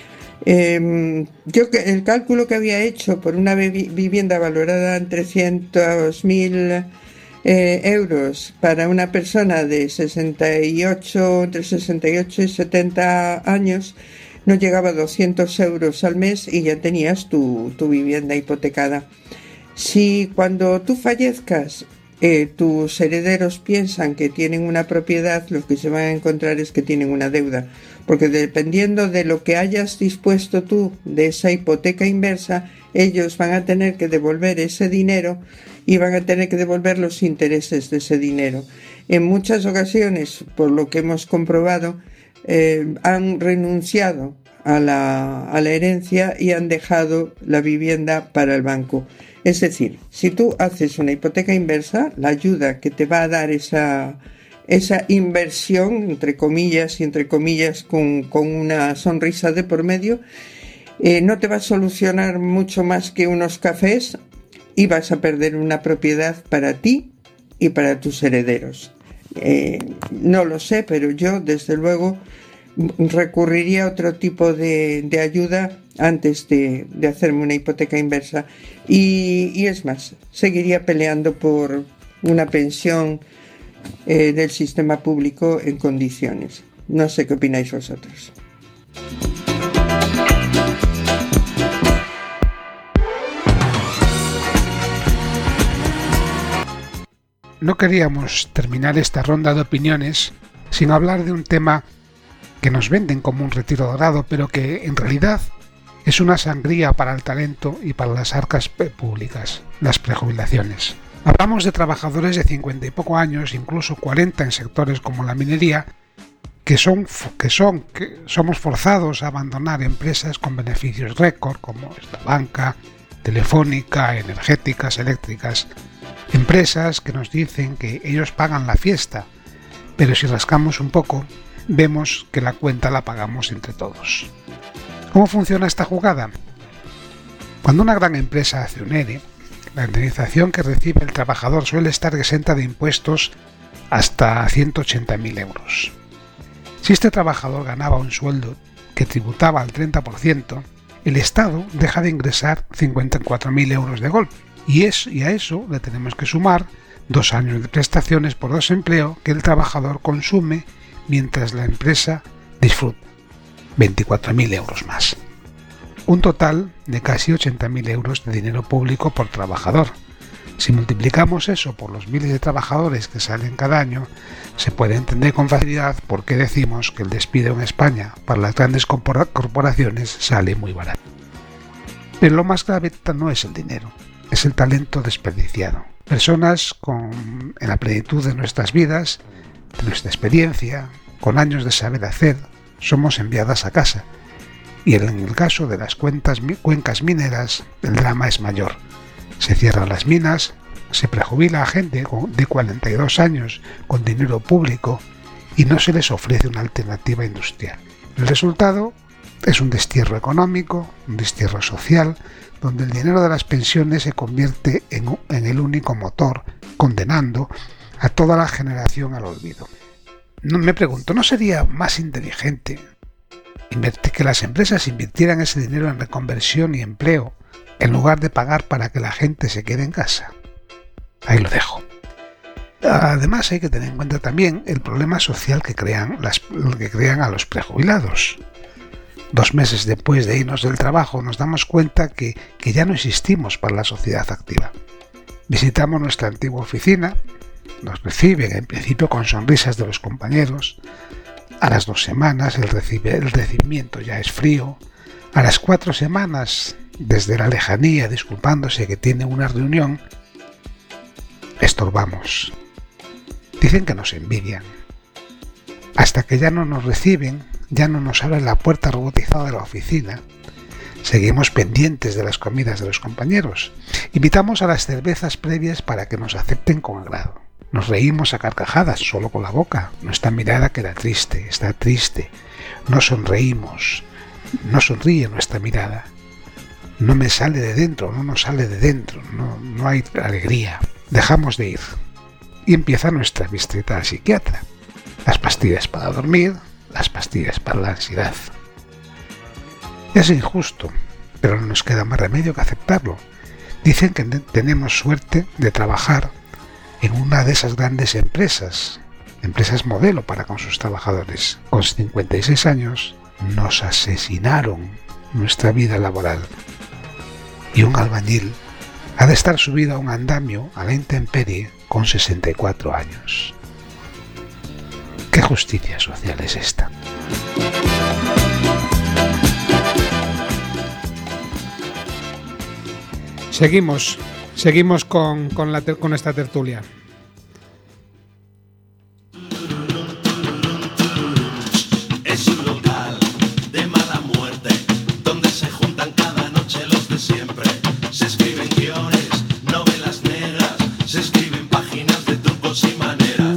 Eh, yo el cálculo que había hecho por una vivienda valorada en trescientos mil eh, euros para una persona de sesenta y ocho, entre sesenta y ocho y setenta años, no llegaba a doscientos euros al mes y ya tenías tu, tu vivienda hipotecada. Si cuando tú fallezcas Eh, tus herederos piensan que tienen una propiedad, lo que se van a encontrar es que tienen una deuda, porque dependiendo de lo que hayas dispuesto tú de esa hipoteca inversa, ellos van a tener que devolver ese dinero y van a tener que devolver los intereses de ese dinero. En muchas ocasiones, por lo que hemos comprobado, eh, han renunciado a la, a la herencia y han dejado la vivienda para el banco. Es decir, si tú haces una hipoteca inversa, la ayuda que te va a dar esa, esa inversión, entre comillas y entre comillas con, con una sonrisa de por medio, eh, no te va a solucionar mucho más que unos cafés y vas a perder una propiedad para ti y para tus herederos. Eh, no lo sé, pero yo desde luego recurriría a otro tipo de, de ayuda antes de, de hacerme una hipoteca inversa y, y es más, seguiría peleando por una pensión eh, del sistema público en condiciones. No sé qué opináis vosotros. No queríamos terminar esta ronda de opiniones sin hablar de un tema que nos venden como un retiro dorado, pero que en realidad es una sangría para el talento y para las arcas públicas, las prejubilaciones. Hablamos de trabajadores de cincuenta y poco años, incluso cuarenta en sectores como la minería, que son que son que somos forzados a abandonar empresas con beneficios récord como esta banca, telefónica, energéticas, eléctricas, empresas que nos dicen que ellos pagan la fiesta, pero si rascamos un poco vemos que la cuenta la pagamos entre todos. ¿Cómo funciona esta jugada? Cuando una gran empresa hace un ERE, la indemnización que recibe el trabajador suele estar exenta de impuestos hasta ciento ochenta mil euros. Si este trabajador ganaba un sueldo que tributaba al treinta por ciento, el Estado deja de ingresar cincuenta y cuatro mil euros de golpe. Y, es, y a eso le tenemos que sumar dos años de prestaciones por desempleo que el trabajador consume mientras la empresa disfruta, veinticuatro mil euros más. Un total de casi ochenta mil euros de dinero público por trabajador. Si multiplicamos eso por los miles de trabajadores que salen cada año, se puede entender con facilidad por qué decimos que el despido en España para las grandes corporaciones sale muy barato. Pero lo más grave no es el dinero, es el talento desperdiciado. Personas con, en la plenitud de nuestras vidas, de nuestra experiencia, con años de saber hacer, somos enviadas a casa. Y en el caso de las cuentas, cuencas mineras, el drama es mayor. Se cierran las minas, se prejubila a gente de cuarenta y dos años con dinero público y no se les ofrece una alternativa industrial. El resultado es un destierro económico, un destierro social, donde el dinero de las pensiones se convierte en, en el único motor, condenando a toda la generación al olvido. No, me pregunto, ¿no sería más inteligente que las empresas invirtieran ese dinero en reconversión y empleo en lugar de pagar para que la gente se quede en casa? Ahí lo dejo. Además hay que tener en cuenta también el problema social que crean, las, que crean a los prejubilados. Dos meses después de irnos del trabajo nos damos cuenta que, que ya no existimos para la sociedad activa. Visitamos nuestra antigua oficina, nos reciben en principio con sonrisas de los compañeros. A las dos semanas el, recibe, el recibimiento ya es frío. A las cuatro semanas, desde la lejanía, disculpándose que tiene una reunión, estorbamos. Dicen que nos envidian. Hasta que ya no nos reciben, ya no nos abren la puerta robotizada de la oficina. Seguimos pendientes de las comidas de los compañeros. Invitamos a las cervezas previas para que nos acepten con agrado. Nos reímos a carcajadas, solo con la boca. Nuestra mirada queda triste, está triste. No sonreímos, no sonríe nuestra mirada. No me sale de dentro, no nos sale de dentro, no, no hay alegría. Dejamos de ir. Y empieza nuestra visita al psiquiatra. Las pastillas para dormir, las pastillas para la ansiedad. Es injusto, pero no nos queda más remedio que aceptarlo. Dicen que tenemos suerte de trabajar en una de esas grandes empresas, empresas modelo para con sus trabajadores. Con cincuenta y seis años nos asesinaron nuestra vida laboral. Y un albañil ha de estar subido a un andamio a la intemperie con sesenta y cuatro años. ¿Qué justicia social es esta? Seguimos, seguimos con, con, la ter, con esta tertulia. Es un local de mala muerte, donde se juntan cada noche los de siempre. Se escriben guiones, novelas negras, se escriben páginas de trucos y maneras.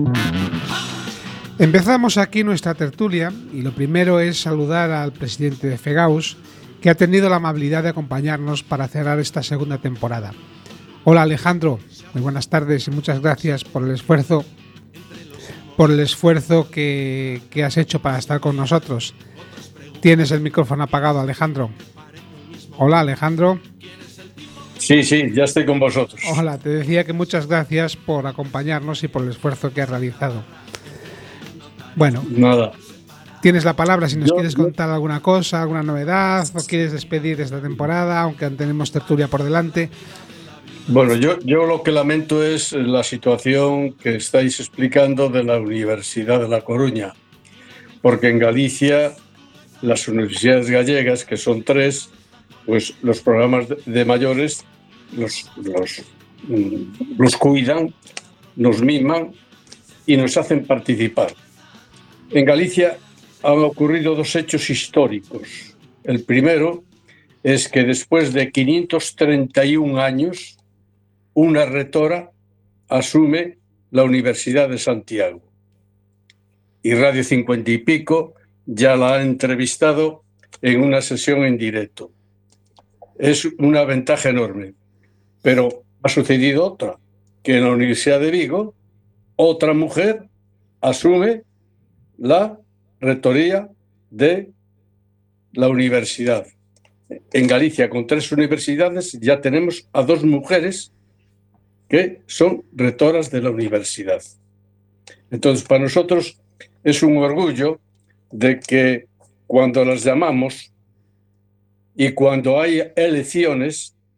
Empezamos aquí nuestra tertulia y lo primero es saludar al presidente de FEGAUS, que ha tenido la amabilidad de acompañarnos para cerrar esta segunda temporada. Hola Alejandro, muy buenas tardes y muchas gracias por el esfuerzo por el esfuerzo que, que has hecho para estar con nosotros. Tienes el micrófono apagado, Alejandro. Hola Alejandro. Sí, sí, ya estoy con vosotros. Hola, te decía que muchas gracias por acompañarnos y por el esfuerzo que has realizado. Bueno, nada. Tienes la palabra si nos yo, quieres yo... contar alguna cosa, alguna novedad, o quieres despedir esta temporada, aunque tenemos tertulia por delante. Bueno, yo, yo lo que lamento es la situación que estáis explicando de la Universidad de La Coruña, porque en Galicia las universidades gallegas, que son tres, pues los programas de mayores los, los, los cuidan, nos miman y nos hacen participar. En Galicia han ocurrido dos hechos históricos. El primero es que después de quinientos treinta y un años, una rectora asume la Universidad de Santiago. Y Radio cincuenta y pico ya la ha entrevistado en una sesión en directo. Es una ventaja enorme. Pero ha sucedido otra, que en la Universidad de Vigo, otra mujer asume la rectoría de la universidad. En Galicia, con tres universidades, ya tenemos a dos mujeres que son rectoras de la universidad. Entonces, para nosotros es un orgullo de que cuando las llamamos y cuando hay elecciones,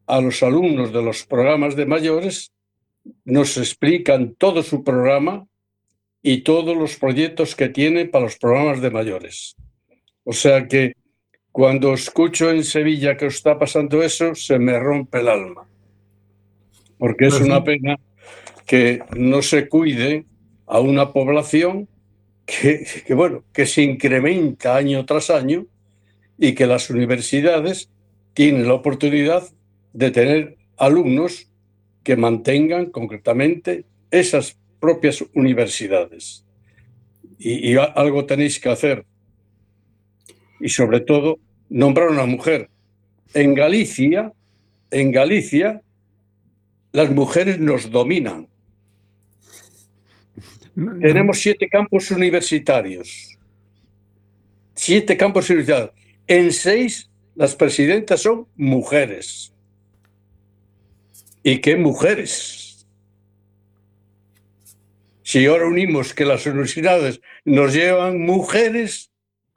a los alumnos de los programas de mayores, nos explican todo su programa y todos los proyectos que tiene para los programas de mayores. O sea que cuando escucho en Sevilla que os está pasando eso, se me rompe el alma. Porque es una pena que no se cuide a una población que, que, bueno, que se incrementa año tras año y que las universidades tienen la oportunidad de tener alumnos que mantengan concretamente esas propias universidades. Y, y algo tenéis que hacer. Y sobre todo, nombrar a una mujer. En Galicia, en Galicia, las mujeres nos dominan. Tenemos siete campus universitarios. Siete campus universitarios. En seis, las presidentas son mujeres. ¿Y qué mujeres? Si ahora unimos que las universidades nos llevan mujeres,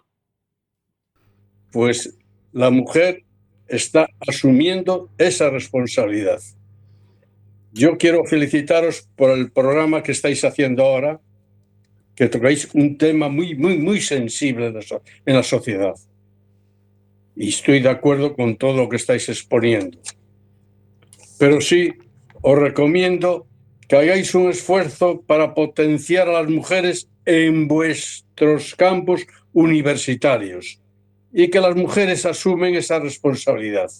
pues la mujer está asumiendo esa responsabilidad. Yo quiero felicitaros por el programa que estáis haciendo ahora, que tocáis un tema muy, muy, muy sensible en la, so- en la sociedad. Y estoy de acuerdo con todo lo que estáis exponiendo. Pero sí, os recomiendo que hagáis un esfuerzo para potenciar a las mujeres en vuestros campus universitarios y que las mujeres asumen esa responsabilidad.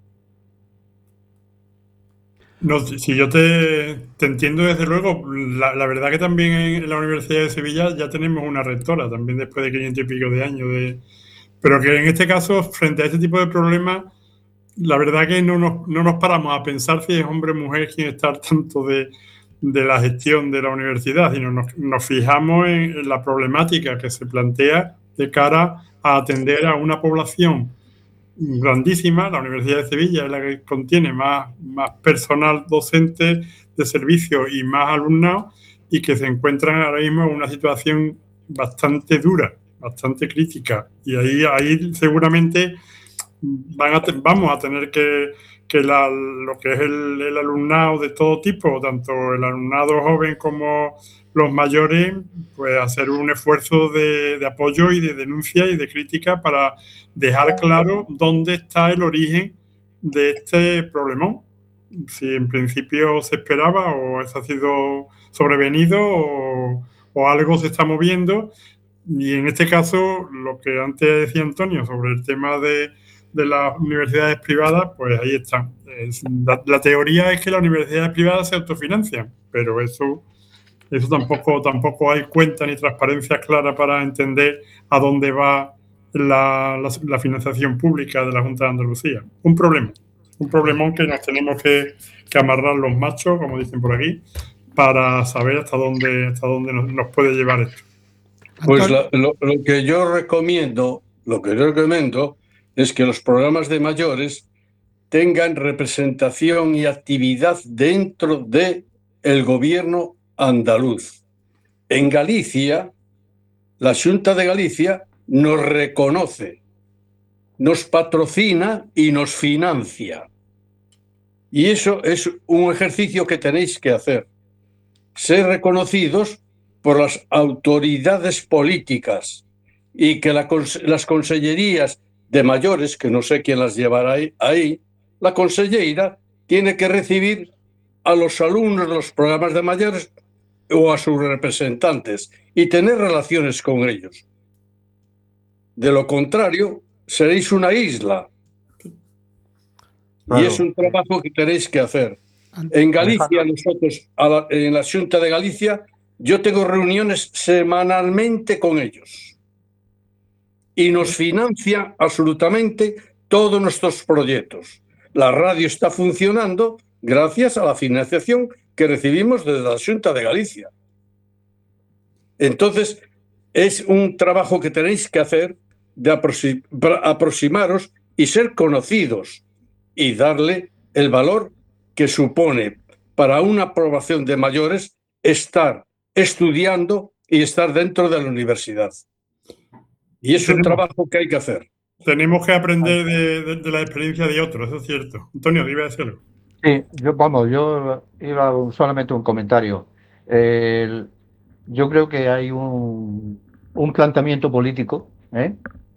No, si yo te, te entiendo desde luego, la, la verdad que también en la Universidad de Sevilla ya tenemos una rectora, también después de quinientos y pico de años, de, pero que en este caso, frente a este tipo de problemas, la verdad que no nos, no nos paramos a pensar si es hombre o mujer quien está al tanto de, de la gestión de la universidad, sino nos, nos fijamos en, en la problemática que se plantea de cara a atender a una población grandísima. La Universidad de Sevilla es la que contiene más, más personal docente de servicio y más alumnado, y que se encuentran ahora mismo en una situación bastante dura, bastante crítica. Y ahí, ahí seguramente van a te, vamos a tener que, que la, lo que es el, el alumnado de todo tipo, tanto el alumnado joven como los mayores, pues hacer un esfuerzo de, de apoyo y de denuncia y de crítica para dejar claro dónde está el origen de este problemón. Si en principio se esperaba o eso ha sido sobrevenido o, o algo se está moviendo. Y en este caso, lo que antes decía Antonio sobre el tema de, de las universidades privadas, pues ahí está. Es, la, la teoría es que las universidades privadas se autofinancian, pero eso... Eso tampoco, tampoco hay cuenta ni transparencia clara para entender a dónde va la, la, la financiación pública de la Junta de Andalucía. Un problema, un problemón que nos tenemos que, que amarrar los machos, como dicen por aquí, para saber hasta dónde, hasta dónde nos, nos puede llevar esto. Pues la, lo, lo que yo recomiendo, lo que yo recomiendo es que los programas de mayores tengan representación y actividad dentro del gobierno andaluz. En Galicia, la Xunta de Galicia nos reconoce, nos patrocina y nos financia. Y eso es un ejercicio que tenéis que hacer. Ser reconocidos por las autoridades políticas y que la, las consellerías de mayores, que no sé quién las llevará ahí, ahí, la consellera tiene que recibir a los alumnos de los programas de mayores o a sus representantes y tener relaciones con ellos. De lo contrario, seréis una isla. Claro. Y es un trabajo que tenéis que hacer. En Galicia, nosotros, a la, en la Xunta de Galicia, yo tengo reuniones semanalmente con ellos. Y nos financia absolutamente todos nuestros proyectos. La radio está funcionando gracias a la financiación que recibimos desde la Xunta de Galicia. Entonces, es un trabajo que tenéis que hacer de aproxim- aproximaros y ser conocidos y darle el valor que supone para una población de mayores estar estudiando y estar dentro de la universidad. Y es un trabajo que hay que hacer. tenemos que aprender de, de, de la experiencia de otros, eso es cierto. Antonio, iba a decirlo. Sí, yo, vamos, yo iba solamente un comentario. Eh, yo creo que hay un, un planteamiento político ¿eh?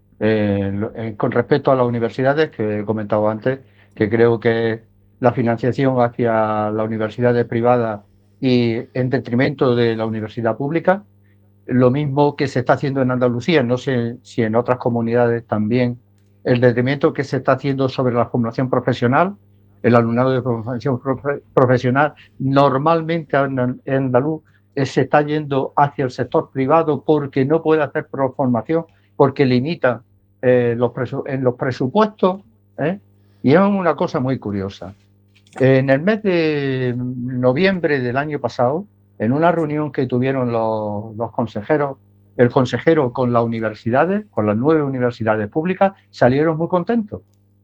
Eh, eh, con respecto a las universidades que he comentado antes, que creo que la financiación hacia las universidades privadas y en detrimento de la universidad pública, lo mismo que se está haciendo en Andalucía, no sé si en otras comunidades también, el detrimento que se está haciendo sobre la formación profesional, el alumnado de formación profe profesional, normalmente en andaluz se está yendo hacia el sector privado porque no puede hacer formación, porque limita eh, los en los presupuestos, ¿eh? Y es una cosa muy curiosa. En el mes de noviembre del año pasado, en una reunión que tuvieron los, los consejeros, el consejero con las universidades, con las nueve universidades públicas, salieron muy contentos.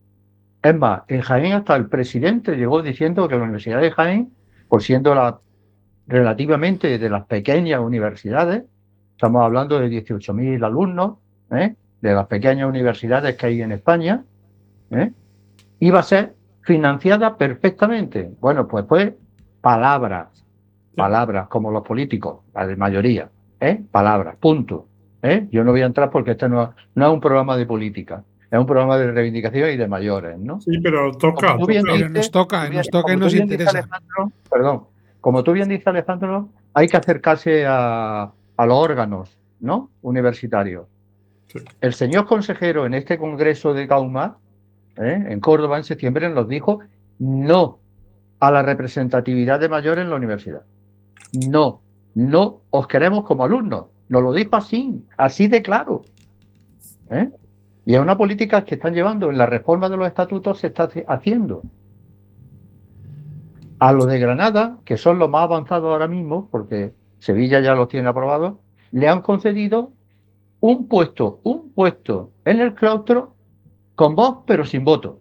Es más, en Jaén hasta el presidente llegó diciendo que la Universidad de Jaén, por siendo la relativamente de las pequeñas universidades, estamos hablando de dieciocho mil alumnos, ¿eh? de las pequeñas universidades que hay en España, ¿eh? iba a ser financiada perfectamente. Bueno, pues pues palabras, palabras como los políticos, la de mayoría, ¿eh? palabras, punto. ¿eh? Yo no voy a entrar porque este no, no es un programa de política, es un programa de reivindicación y de mayores, ¿no? Sí, pero toca, toca. Dices, pero nos toca, bien, nos toca y nos interesa. Perdón, como tú bien dices, Alejandro, hay que acercarse a, a los órganos, ¿no? universitarios. Sí. El señor consejero en este congreso de Gaumar, ¿eh? en Córdoba en septiembre, nos dijo no a la representatividad de mayores en la universidad. No, no os queremos como alumnos. Nos lo dijo así, así de claro. ¿eh? Y es una política que están llevando en la reforma de los estatutos, se está haciendo. A los de Granada, que son los más avanzados ahora mismo, porque Sevilla ya los tiene aprobados, le han concedido un puesto, un puesto en el claustro con voz pero sin voto.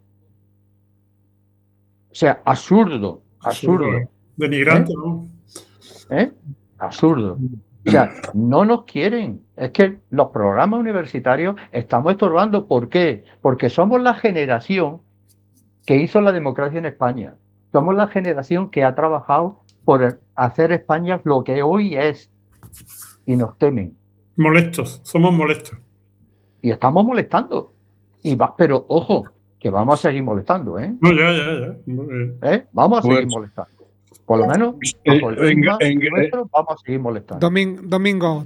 O sea, absurdo, absurdo. Denigrante, ¿Eh? ¿no? ¿Eh? Absurdo. O sea, no nos quieren. Es que los programas universitarios estamos estorbando. ¿Por qué? Porque somos la generación que hizo la democracia en España. Somos la generación que ha trabajado por hacer España lo que hoy es. Y nos temen. Molestos, somos molestos. Y estamos molestando. Y va, pero ojo, que vamos a seguir molestando, ¿eh? No, ya, ya, ya. ¿Eh? Vamos a seguir pues, molestando. Por lo menos, eh, por el en, clima en, nuestro, vamos a seguir molestando. Domingo, Domingo.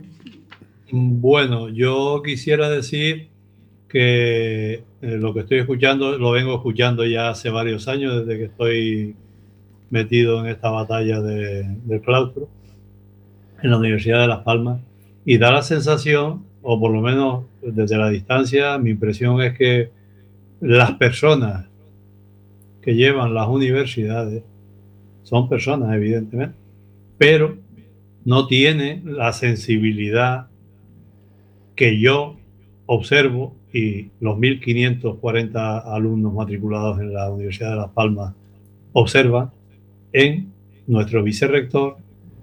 Bueno, yo quisiera decir que eh, lo que estoy escuchando, lo vengo escuchando ya hace varios años, desde que estoy metido en esta batalla de, del claustro, en la Universidad de Las Palmas, y da la sensación, o por lo menos desde la distancia, mi impresión es que las personas que llevan las universidades son personas, evidentemente, pero no tienen la sensibilidad que yo observo y los mil quinientos cuarenta alumnos matriculados en la Universidad de Las Palmas observan en nuestro vicerrector,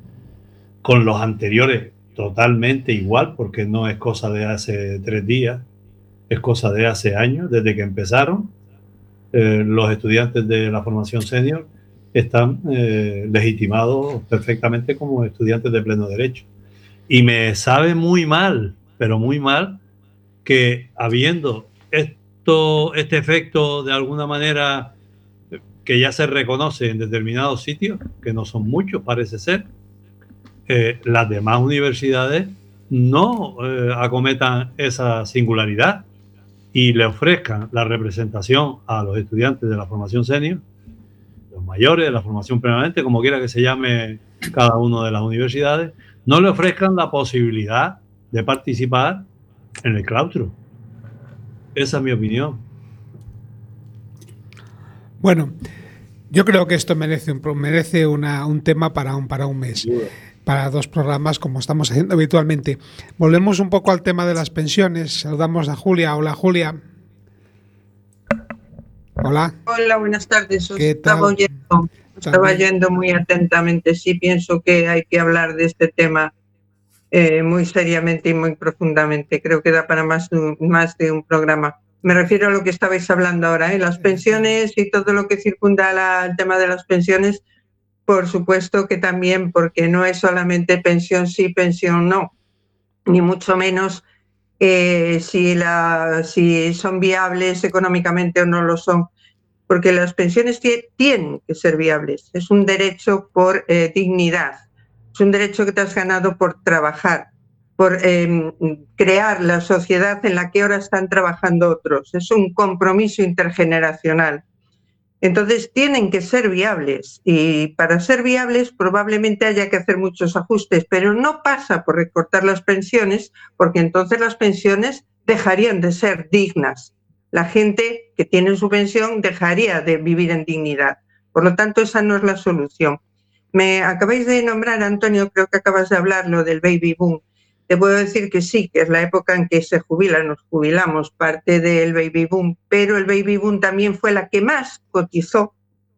con los anteriores totalmente igual, porque no es cosa de hace tres días, es cosa de hace años, desde que empezaron. Eh, los estudiantes de la formación senior están eh, legitimados perfectamente como estudiantes de pleno derecho. Y me sabe muy mal, pero muy mal, que habiendo esto, este efecto de alguna manera que ya se reconoce en determinados sitios, que no son muchos, parece ser, eh, las demás universidades no eh, acometan esa singularidad y le ofrezcan la representación a los estudiantes de la formación senior, los mayores, de la formación permanente, como quiera que se llame cada una de las universidades, no le ofrezcan la posibilidad de participar en el claustro. Esa es mi opinión. Bueno, yo creo que esto merece un, merece una, un tema para un, para un mes, para dos programas como estamos haciendo habitualmente. Volvemos un poco al tema de las pensiones. Saludamos a Julia. Hola, Julia. Hola. Hola, buenas tardes. Os ¿Qué tal? estaba oyendo, estaba oyendo muy atentamente. Sí, pienso que hay que hablar de este tema eh, muy seriamente y muy profundamente. Creo que da para más de un, más de un programa. Me refiero a lo que estabais hablando ahora, ¿eh? Las pensiones y todo lo que circunda la, el tema de las pensiones, por supuesto que también, porque no es solamente pensión sí, pensión no, ni mucho menos eh, si, la, si son viables económicamente o no lo son, porque las pensiones tienen que ser viables. Es un derecho por eh, dignidad, es un derecho que te has ganado por trabajar, por eh, crear la sociedad en la que ahora están trabajando otros. Es un compromiso intergeneracional. Entonces tienen que ser viables y para ser viables probablemente haya que hacer muchos ajustes, pero no pasa por recortar las pensiones, porque entonces las pensiones dejarían de ser dignas. La gente que tiene su pensión dejaría de vivir en dignidad. Por lo tanto, esa no es la solución. Me acabáis de nombrar, Antonio, creo que acabas de hablar lo del baby boom. Te puedo decir que sí, que es la época en que se jubilan, nos jubilamos, parte del baby boom, pero el baby boom también fue la que más cotizó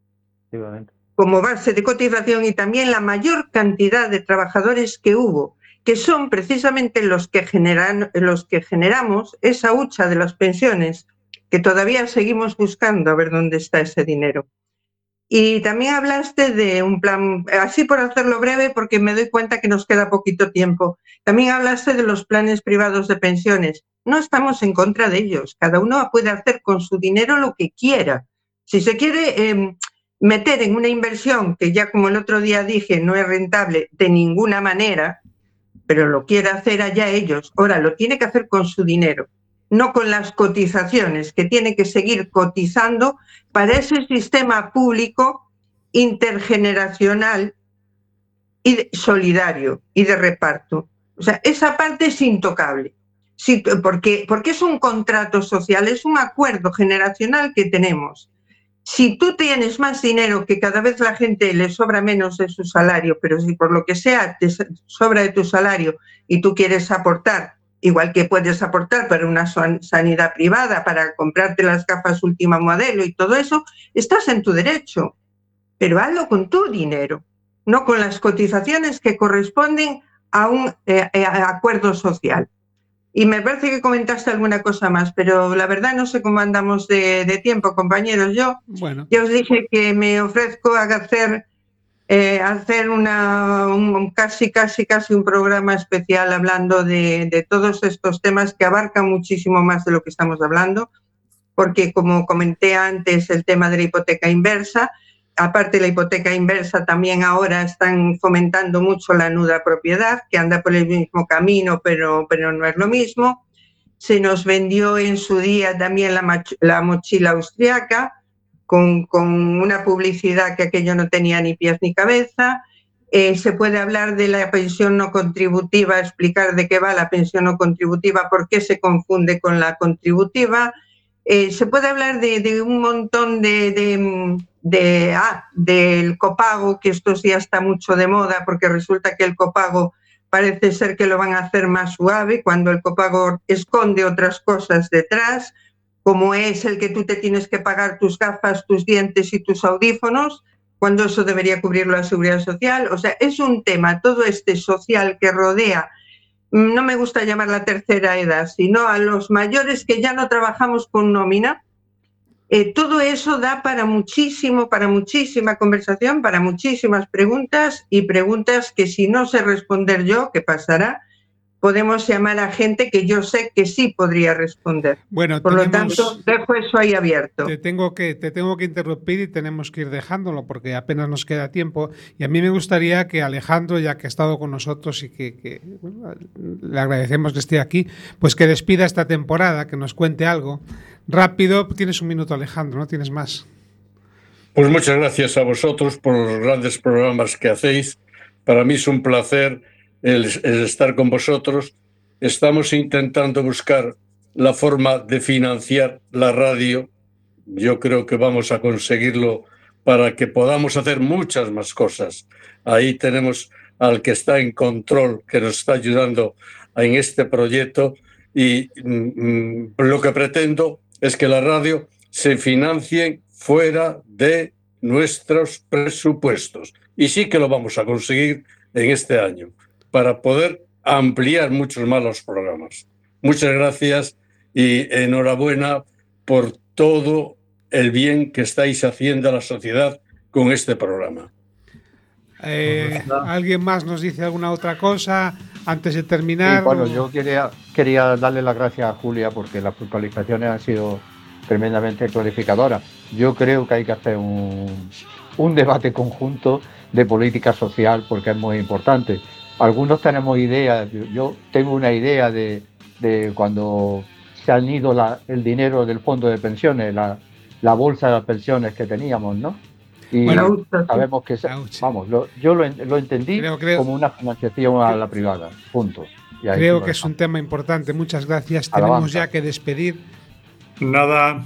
como base de cotización y también la mayor cantidad de trabajadores que hubo, que son precisamente los que, generan, los que generamos esa hucha de las pensiones, que todavía seguimos buscando a ver dónde está ese dinero. Y también hablaste de un plan, así por hacerlo breve, porque me doy cuenta que nos queda poquito tiempo. También hablaste de los planes privados de pensiones. No estamos en contra de ellos. Cada uno puede hacer con su dinero lo que quiera. Si se quiere eh, meter en una inversión que ya como el otro día dije no es rentable de ninguna manera, pero lo quiere hacer allá ellos. Ahora, lo tiene que hacer con su dinero, no con las cotizaciones, que tiene que seguir cotizando para ese sistema público intergeneracional y de, solidario y de reparto. O sea, esa parte es intocable, sí, porque, porque es un contrato social, es un acuerdo generacional que tenemos. Si tú tienes más dinero, que cada vez la gente le sobra menos de su salario, pero si por lo que sea te sobra de tu salario y tú quieres aportar, igual que puedes aportar para una sanidad privada, para comprarte las gafas último modelo y todo eso, estás en tu derecho, pero hazlo con tu dinero, no con las cotizaciones que corresponden a un eh, a acuerdo social. Y me parece que comentaste alguna cosa más, pero la verdad no sé cómo andamos de, de tiempo, compañeros. Yo bueno. ya os dije que me ofrezco a hacer, eh, hacer una, un, casi, casi, casi un programa especial hablando de, de todos estos temas que abarcan muchísimo más de lo que estamos hablando, porque como comenté antes, el tema de la hipoteca inversa, aparte de la hipoteca inversa, también ahora están fomentando mucho la nuda propiedad, que anda por el mismo camino, pero, pero no es lo mismo. Se nos vendió en su día también la, la mochila austriaca, con, con una publicidad que aquello no tenía ni pies ni cabeza. Eh, se puede hablar de la pensión no contributiva, explicar de qué va la pensión no contributiva, por qué se confunde con la contributiva. Eh, se puede hablar de, de un montón de... de De, ah, del copago, que estos días está mucho de moda, porque resulta que el copago parece ser que lo van a hacer más suave, cuando el copago esconde otras cosas detrás, como es el que tú te tienes que pagar tus gafas, tus dientes y tus audífonos, cuando eso debería cubrirlo la Seguridad Social. O sea, es un tema, todo este social que rodea, no me gusta llamar la tercera edad, sino a los mayores que ya no trabajamos con nómina. Eh, todo eso da para muchísimo, para muchísima conversación, para muchísimas preguntas y preguntas que si no sé responder yo, ¿qué pasará? Podemos llamar a gente que yo sé que sí podría responder. Bueno, por tenemos, lo tanto, dejo eso ahí abierto. Te tengo, que, te tengo que interrumpir y tenemos que ir dejándolo porque apenas nos queda tiempo. Y a mí me gustaría que Alejandro, ya que ha estado con nosotros y que, que bueno, le agradecemos que esté aquí, pues que despida esta temporada, que nos cuente algo. Rápido, tienes un minuto, Alejandro, no tienes más. Pues muchas gracias a vosotros por los grandes programas que hacéis. Para mí es un placer el, el estar con vosotros. Estamos intentando buscar la forma de financiar la radio. Yo creo que vamos a conseguirlo para que podamos hacer muchas más cosas. Ahí tenemos al que está en control, que nos está ayudando en este proyecto, y mm, lo que pretendo es que la radio se financie fuera de nuestros presupuestos. Y sí que lo vamos a conseguir en este año, para poder ampliar muchos más los programas. Muchas gracias y enhorabuena por todo el bien que estáis haciendo a la sociedad con este programa. Eh, ¿Alguien más nos dice alguna otra cosa antes de terminar? Sí, bueno, yo quería, quería darle las gracias a Julia porque las puntualizaciones han sido tremendamente clarificadoras. Yo creo que hay que hacer un, un debate conjunto de política social porque es muy importante. Algunos tenemos ideas, yo, yo tengo una idea de, de cuando se han ido la, el dinero del fondo de pensiones, la, la bolsa de las pensiones que teníamos, ¿no? Y bueno, sabemos que, vamos, lo, yo lo, lo entendí creo, creo, como una financiación a la privada, punto. Y ahí creo que es un tema importante, muchas gracias. Alabanza. Tenemos ya que despedir. Nada.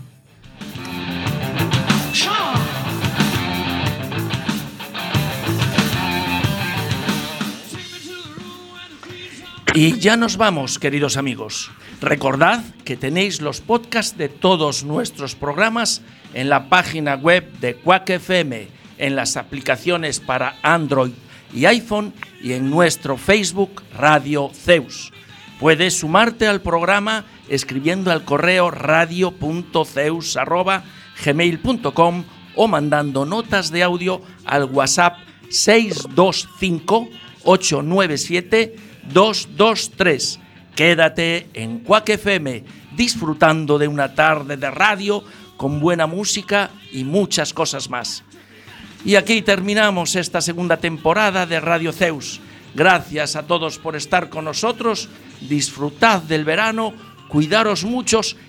Y ya nos vamos, queridos amigos. Recordad que tenéis los podcasts de todos nuestros programas en la página web de Quack F M, en las aplicaciones para Android y iPhone y en nuestro Facebook Radio Zeus. Puedes sumarte al programa escribiendo al correo radio punto zeus arroba gmail punto com o mandando notas de audio al WhatsApp seis dos cinco ocho nueve siete dos dos tres. Quédate en Quack F M disfrutando de una tarde de radio con buena música y muchas cosas más. Y aquí terminamos esta segunda temporada de Radio Zeus. Gracias a todos por estar con nosotros, disfrutad del verano, cuidaros muchos